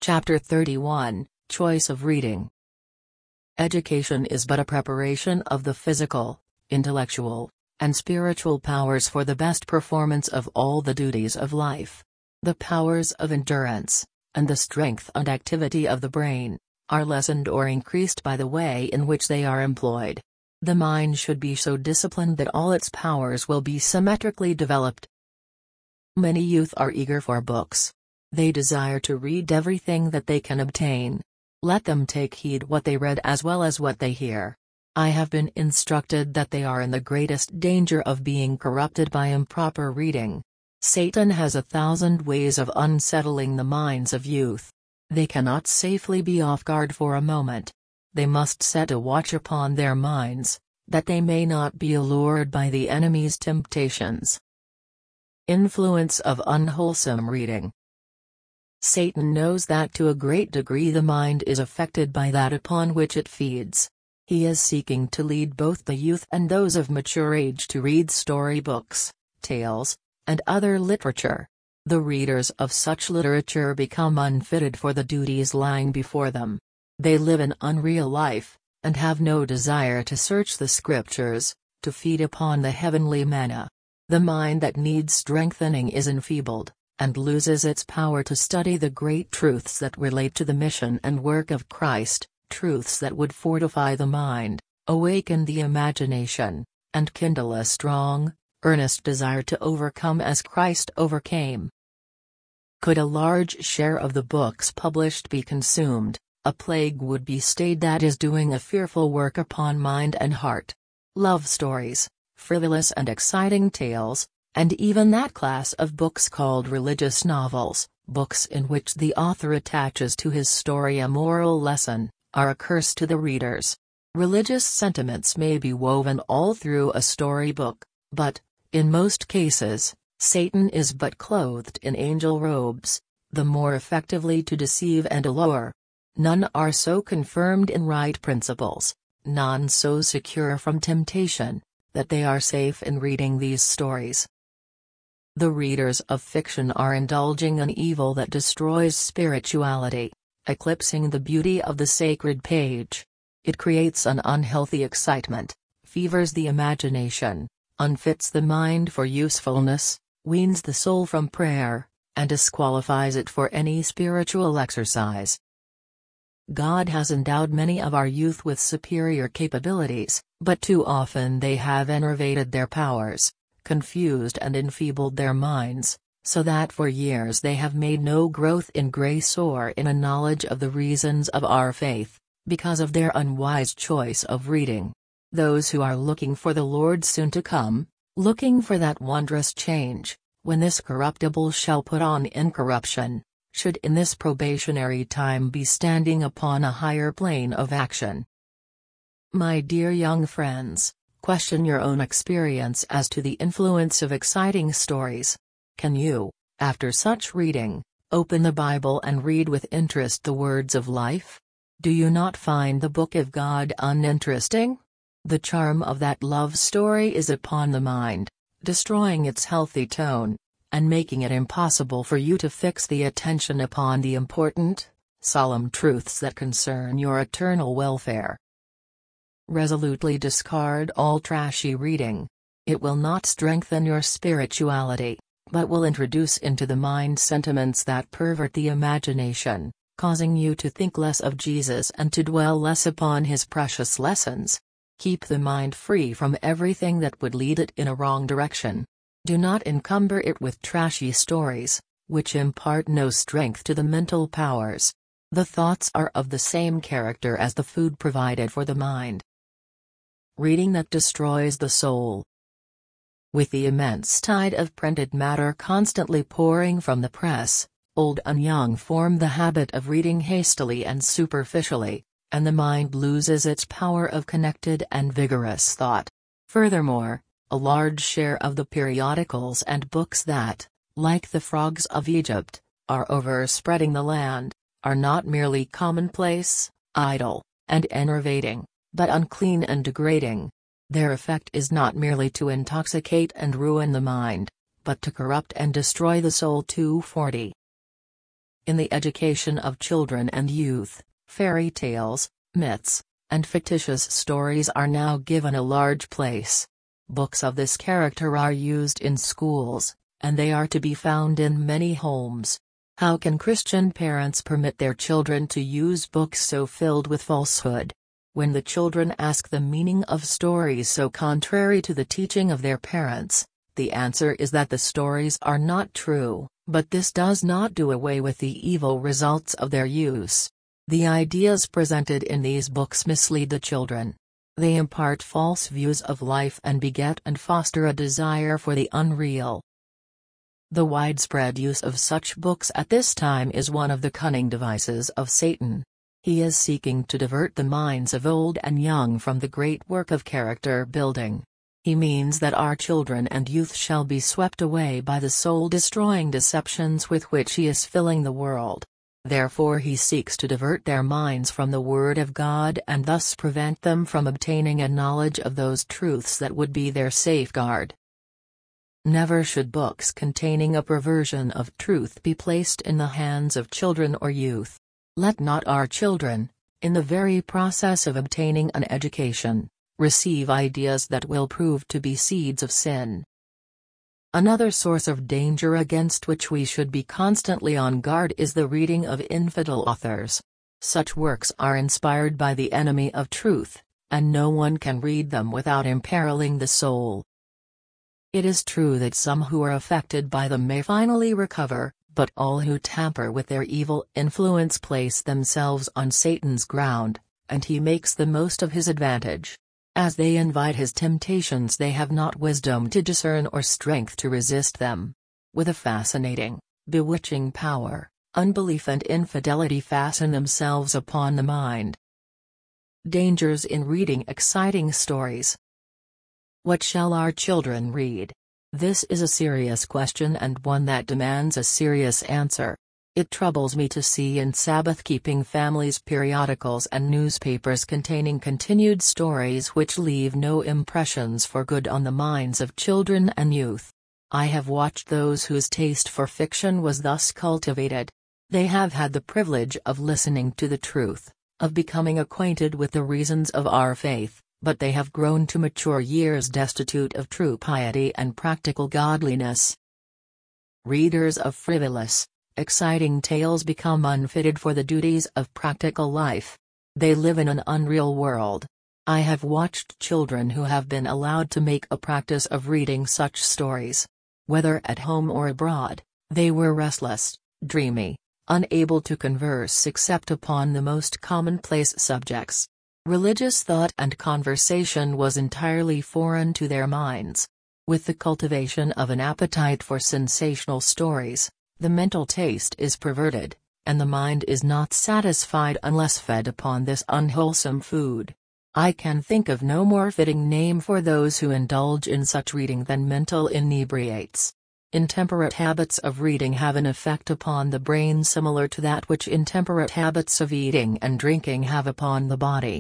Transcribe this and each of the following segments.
Chapter 31, Choice of Reading. Education is but a preparation of the physical, intellectual, and spiritual powers for the best performance of all the duties of life. The powers of endurance, and the strength and activity of the brain, are lessened or increased by the way in which they are employed. The mind should be so disciplined that all its powers will be symmetrically developed. Many youth are eager for books. They desire to read everything that they can obtain. Let them take heed what they read as well as what they hear. I have been instructed that they are in the greatest danger of being corrupted by improper reading. Satan has 1,000 ways of unsettling the minds of youth. They cannot safely be off guard for a moment. They must set a watch upon their minds, that they may not be allured by the enemy's temptations. Influence of unwholesome reading. Satan knows that to a great degree the mind is affected by that upon which it feeds. He is seeking to lead both the youth and those of mature age to read storybooks, tales, and other literature. The readers of such literature become unfitted for the duties lying before them. They live an unreal life, and have no desire to search the scriptures, to feed upon the heavenly manna. The mind that needs strengthening is enfeebled, and loses its power to study the great truths that relate to the mission and work of Christ, truths that would fortify the mind, awaken the imagination, and kindle a strong, earnest desire to overcome as Christ overcame. Could a large share of the books published be consumed, a plague would be stayed that is doing a fearful work upon mind and heart. Love stories, frivolous and exciting tales, and even that class of books called religious novels, books in which the author attaches to his story a moral lesson, are a curse to the readers. Religious sentiments may be woven all through a story book, but, in most cases, Satan is but clothed in angel robes, the more effectively to deceive and allure. None are so confirmed in right principles, none so secure from temptation, that they are safe in reading these stories. The readers of fiction are indulging an evil that destroys spirituality, eclipsing the beauty of the sacred page. It creates an unhealthy excitement, fevers the imagination, unfits the mind for usefulness, weans the soul from prayer, and disqualifies it for any spiritual exercise. God has endowed many of our youth with superior capabilities, but too often they have enervated their powers, confused and enfeebled their minds, so that for years they have made no growth in grace or in a knowledge of the reasons of our faith, because of their unwise choice of reading. Those who are looking for the Lord soon to come, looking for that wondrous change, when this corruptible shall put on incorruption, should in this probationary time be standing upon a higher plane of action. My dear young friends, question your own experience as to the influence of exciting stories. Can you, after such reading, open the Bible and read with interest the words of life? Do you not find the book of God uninteresting? The charm of that love story is upon the mind, destroying its healthy tone, and making it impossible for you to fix the attention upon the important, solemn truths that concern your eternal welfare. Resolutely discard all trashy reading. It will not strengthen your spirituality, but will introduce into the mind sentiments that pervert the imagination, causing you to think less of Jesus and to dwell less upon his precious lessons. Keep the mind free from everything that would lead it in a wrong direction. Do not encumber it with trashy stories, which impart no strength to the mental powers. The thoughts are of the same character as the food provided for the mind. Reading that destroys the soul. With the immense tide of printed matter constantly pouring from the press, old and young form the habit of reading hastily and superficially, and the mind loses its power of connected and vigorous thought. Furthermore, a large share of the periodicals and books that, like the frogs of Egypt, are overspreading the land, are not merely commonplace, idle, and enervating, but unclean and degrading. Their effect is not merely to intoxicate and ruin the mind, but to corrupt and destroy the soul. 240. In the education of children and youth, fairy tales, myths, and fictitious stories are now given a large place. Books of this character are used in schools, and they are to be found in many homes. How can Christian parents permit their children to use books so filled with falsehood? When the children ask the meaning of stories so contrary to the teaching of their parents, the answer is that the stories are not true, but this does not do away with the evil results of their use. The ideas presented in these books mislead the children. They impart false views of life and beget and foster a desire for the unreal. The widespread use of such books at this time is one of the cunning devices of Satan. He is seeking to divert the minds of old and young from the great work of character building. He means that our children and youth shall be swept away by the soul-destroying deceptions with which he is filling the world. Therefore he seeks to divert their minds from the Word of God and thus prevent them from obtaining a knowledge of those truths that would be their safeguard. Never should books containing a perversion of truth be placed in the hands of children or youth. Let not our children, in the very process of obtaining an education, receive ideas that will prove to be seeds of sin. Another source of danger against which we should be constantly on guard is the reading of infidel authors. Such works are inspired by the enemy of truth, and no one can read them without imperiling the soul. It is true that some who are affected by them may finally recover, but all who tamper with their evil influence place themselves on Satan's ground, and he makes the most of his advantage. As they invite his temptations, they have not wisdom to discern or strength to resist them. With a fascinating, bewitching power, unbelief and infidelity fasten themselves upon the mind. Dangers in reading exciting stories. What shall our children read? This is a serious question and one that demands a serious answer. It troubles me to see in Sabbath-keeping families periodicals and newspapers containing continued stories which leave no impressions for good on the minds of children and youth. I have watched those whose taste for fiction was thus cultivated. They have had the privilege of listening to the truth, of becoming acquainted with the reasons of our faith, but they have grown to mature years destitute of true piety and practical godliness. Readers of frivolous, exciting tales become unfitted for the duties of practical life. They live in an unreal world. I have watched children who have been allowed to make a practice of reading such stories. Whether at home or abroad, they were restless, dreamy, unable to converse except upon the most commonplace subjects. Religious thought and conversation was entirely foreign to their minds. With the cultivation of an appetite for sensational stories, the mental taste is perverted, and the mind is not satisfied unless fed upon this unwholesome food. I can think of no more fitting name for those who indulge in such reading than mental inebriates. Intemperate habits of reading have an effect upon the brain similar to that which intemperate habits of eating and drinking have upon the body.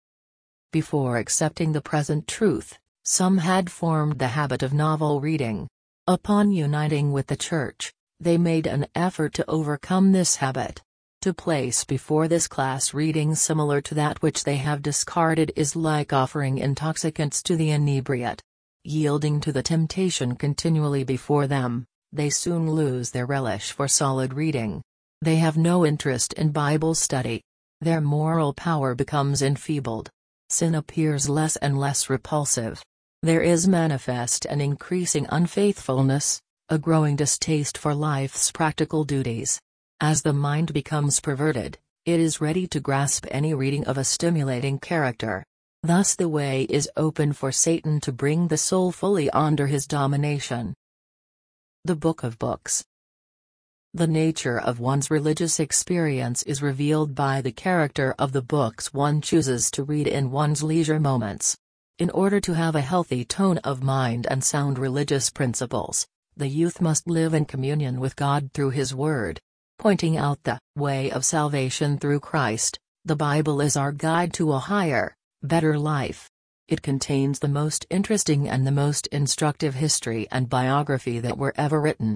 Before accepting the present truth, some had formed the habit of novel reading. Upon uniting with the Church, they made an effort to overcome this habit. To place before this class reading similar to that which they have discarded is like offering intoxicants to the inebriate. Yielding to the temptation continually before them, they soon lose their relish for solid reading. They have no interest in Bible study. Their moral power becomes enfeebled. Sin appears less and less repulsive. There is manifest an increasing unfaithfulness, a growing distaste for life's practical duties. As the mind becomes perverted, it is ready to grasp any reading of a stimulating character. Thus the way is open for Satan to bring the soul fully under his domination. The Book of Books. The nature of one's religious experience is revealed by the character of the books one chooses to read in one's leisure moments. In order to have a healthy tone of mind and sound religious principles, the youth must live in communion with God through His Word. Pointing out the way of salvation through Christ, the Bible is our guide to a higher, better life. It contains the most interesting and the most instructive history and biography that were ever written.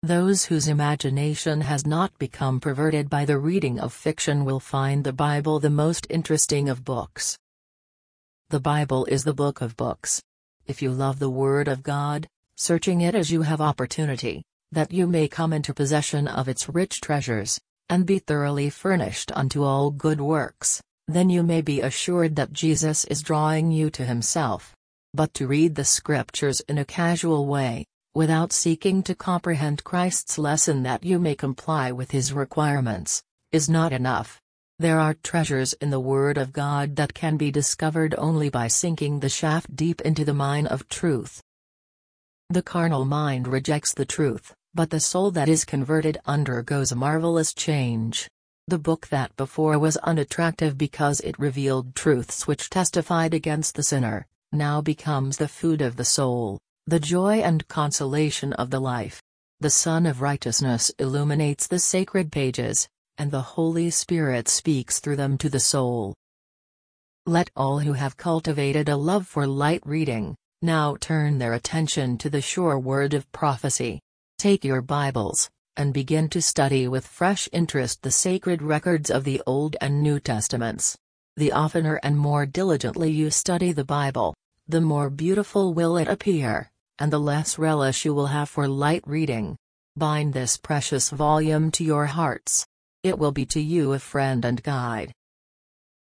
Those whose imagination has not become perverted by the reading of fiction will find the Bible the most interesting of books. The Bible is the book of books. If you love the Word of God, searching it as you have opportunity, that you may come into possession of its rich treasures, and be thoroughly furnished unto all good works, then you may be assured that Jesus is drawing you to Himself. But to read the Scriptures in a casual way, without seeking to comprehend Christ's lesson that you may comply with His requirements, is not enough. There are treasures in the Word of God that can be discovered only by sinking the shaft deep into the mine of truth. The carnal mind rejects the truth, but the soul that is converted undergoes a marvelous change. The book that before was unattractive because it revealed truths which testified against the sinner, now becomes the food of the soul, the joy and consolation of the life. The Sun of Righteousness illuminates the sacred pages, and the Holy Spirit speaks through them to the soul. Let all who have cultivated a love for light reading, now turn their attention to the sure word of prophecy. Take your Bibles, and begin to study with fresh interest the sacred records of the Old and New Testaments. The oftener and more diligently you study the Bible, the more beautiful will it appear, and the less relish you will have for light reading. Bind this precious volume to your hearts. It will be to you a friend and guide.